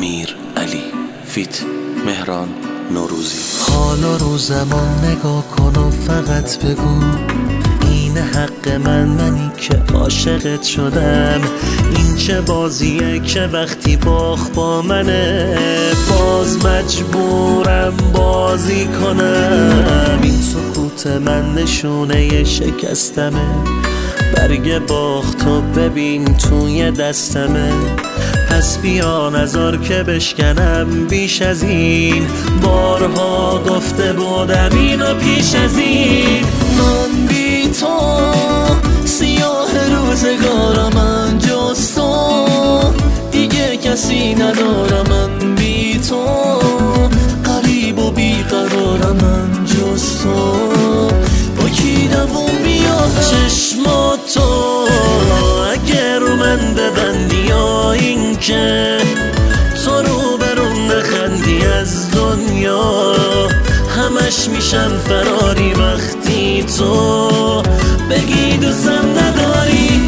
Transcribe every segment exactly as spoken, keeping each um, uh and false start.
امیر علی فیت مهران نوروزی. حالا رو زمان نگاه کن و فقط بگو این حق من، منی که عاشقت شدم. این چه بازیه که وقتی باخت با منه باز مجبورم بازی کنم. این سکوت من نشونه شکستمه، برگ باختو ببین توی دستمه. پس بیا نذار که بشکنم بیش از این، بارها گفته بودم اینو پیش از این. من بی تو سیاه روزگارم، من جز تو دیگه کسی ندارم. من بی تو غریب و بیقرارم، من جز تو با کی دووم بیارم. چشماتو اگر رو من ببندی یا این که تو رو برون نخندی از دنیا، همش میشن فراری وقتی تو بگی دوستم نداری.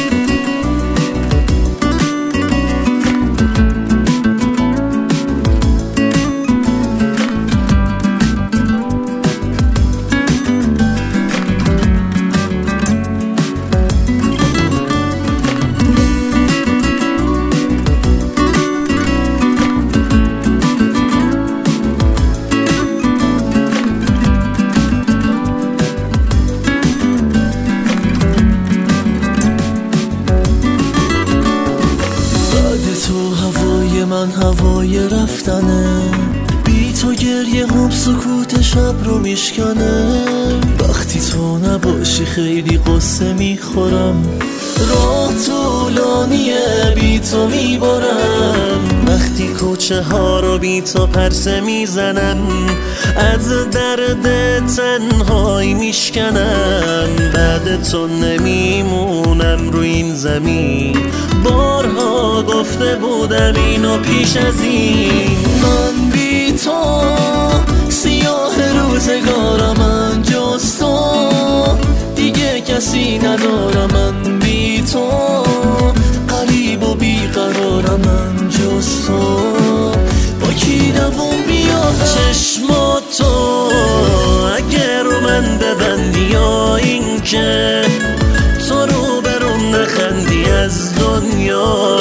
من هوای رفتنه، بی تو گریه هم سکوت شب رو میشکنه. وقتی تو نباشی خیلی قصه میخورم، راه طولانیه بی تو میبارم. وقتی کوچه ها رو بی تو پرسه میزنم، از درد تنهایی میشکنم. بعد تو نمیمونم رو این زمین، بارها گفته بودم اینو پیش از این. من بی تو سیاه روزگارم، من جز تو دیگه کسی ندارم. من بی تو غریب و بیقرارم، من جز تو با کی دووم بیارم. چشماتو اگر رو من ببندی یا این که تو رو برون نخندی از دنیا،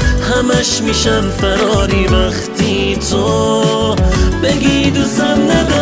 همش میشن فراری وقتی تو بگی دوستم نداری.